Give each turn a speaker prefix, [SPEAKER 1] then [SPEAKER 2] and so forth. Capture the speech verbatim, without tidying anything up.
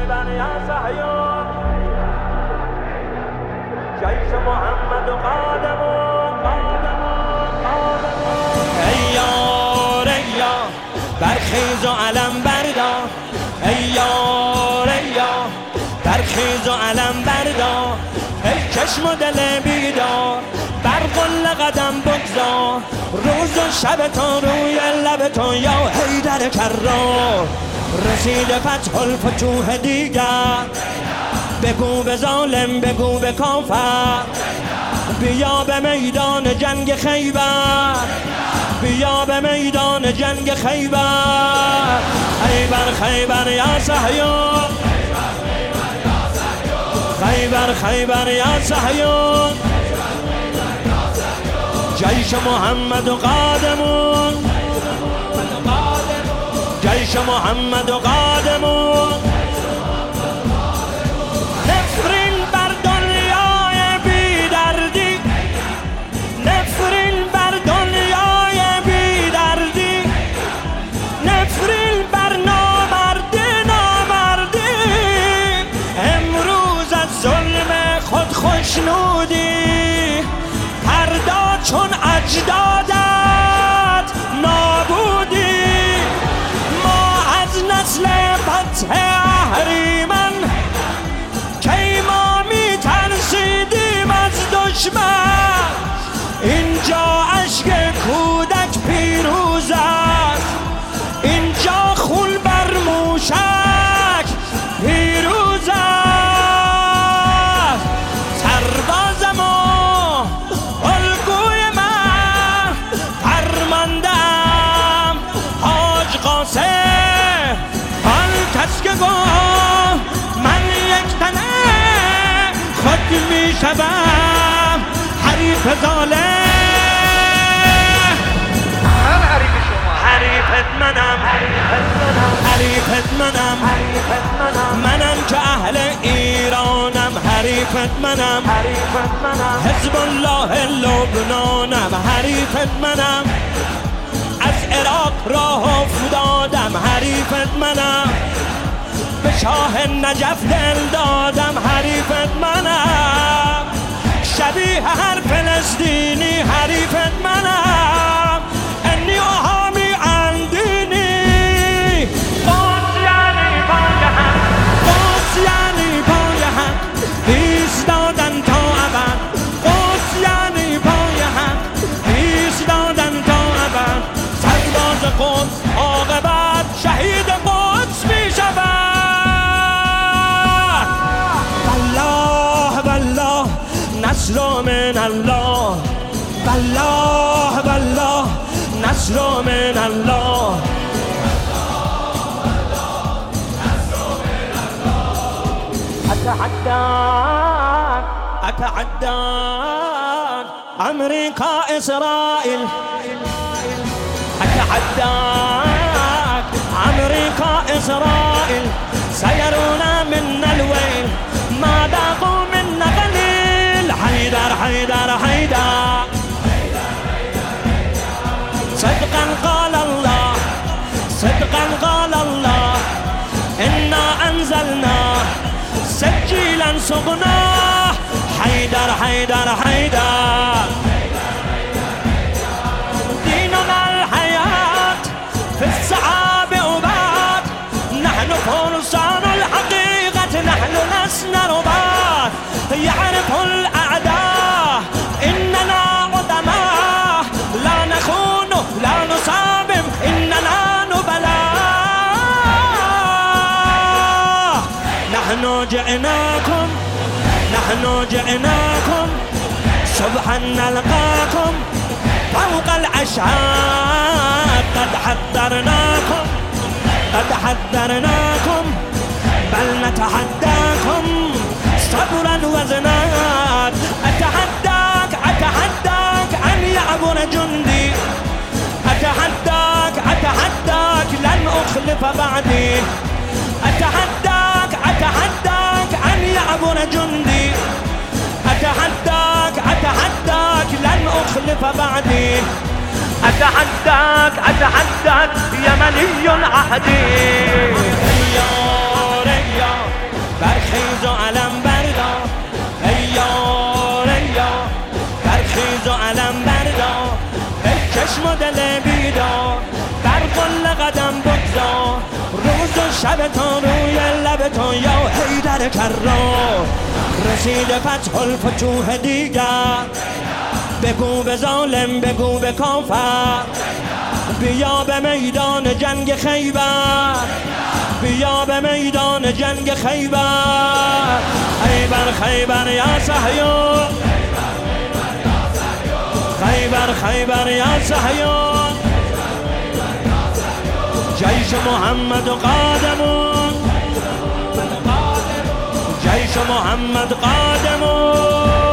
[SPEAKER 1] خیبر یا صهیون جیش محمد و قادمون قادمون قادمون ای یار ای یار برخیز و علم بردار ای یار ای یار برخیز و علم بردار ای چشم و دل بیدار بر قل قدم بگذار روز و شب تو روی لب تو یا حیدر کرار رسیده فتح الفتوح دیگر بگو به ظالم بگو به کافر بیا به میدان جنگ خیبر بیا به میدان جنگ خیبر خیبر خیبر یا صهیون خیبر خیبر یا صهیون جیش محمد و قادمون جیش محمد و قادمون نفرین بر دنیای بی دردی نفرین بر دنیای بی دردی نفرین بر نامردی نامردی امروز از ظلم خود خوشنودی پردا چون اجدادت نابودی ما از نسل فتح اهریمن کی ما می ترسیدیم از دشمن اینجا اشک کودک پیروز است اینجا خون بر موشک پیروز است سرباز ما الگوی من فرماندم حاج قاسم آن کس که گفت من یک تنه خود می شوم حریف ظالم
[SPEAKER 2] من حریف شما
[SPEAKER 1] حریفت منم حریفت منم منم که اهل ایرانم حریفت منم حزب الله لبنانم حریفت منم از عراق راه افتادم حریفت منم به شاه نجف دل دادم حریفت منم شبیه هر فلسطینی حریفت منم انی احامی اندینی باز یعنی پای هم باز یعنی پای هم ایستادن تا ابد باز یعنی پای هم ایستادن تا ابد سرباز قدس عاقبت شهید قدس می شود والله والله نصر من الله والله والله نصر من الله أتحداك أتحداك أمريكا إسرائيل أتحداك أمريكا إسرائيل سيرون منا الويل ما ذاقوا منا قليل حيدر حيدر حيدر صدقا قال الله صدقا قال الله إنا أنزلنا سجيلا سقناه حيدر حيدر حيدر ديننا الحياة في الصعاب أباد نحن فرسان الحقيقة نحن لسنا رباط يعرف الأعداء إننا قدماء لا نخون لا نصابم إننا نبلاء نحن جئناكم نحن جئناكم صبحا نلقاكم فوق الأشعاب قد حذرناكم قد حذرناكم بل نتحداكم صبرا وزناد أتحداك أتحداك أن يعبر جندي أتحداك أتحداك لن أخلف بعدي أتحداك أتحداك أن يعبر جندي أتحداك أتحداك لن أخلف بعدي أتحداك أتحداك يمني عهدي يا ريا برخیز و علم بردار ای یار ای یار برخیز و علم بردار ای چشم و دل بیدار بر قل قدم بگذار روز و شب تا روی لب تو یا حیدر کرار رسیده فتح الفتوح دیگر بگو به ظالم بگو به کافر بیا به میدان جنگ خیبر بیا به میدان جنگ خیبر خیبر خیبر یا صهیون خیبر خیبر یا صهیون جیش محمد قادمون جیش محمد قادمون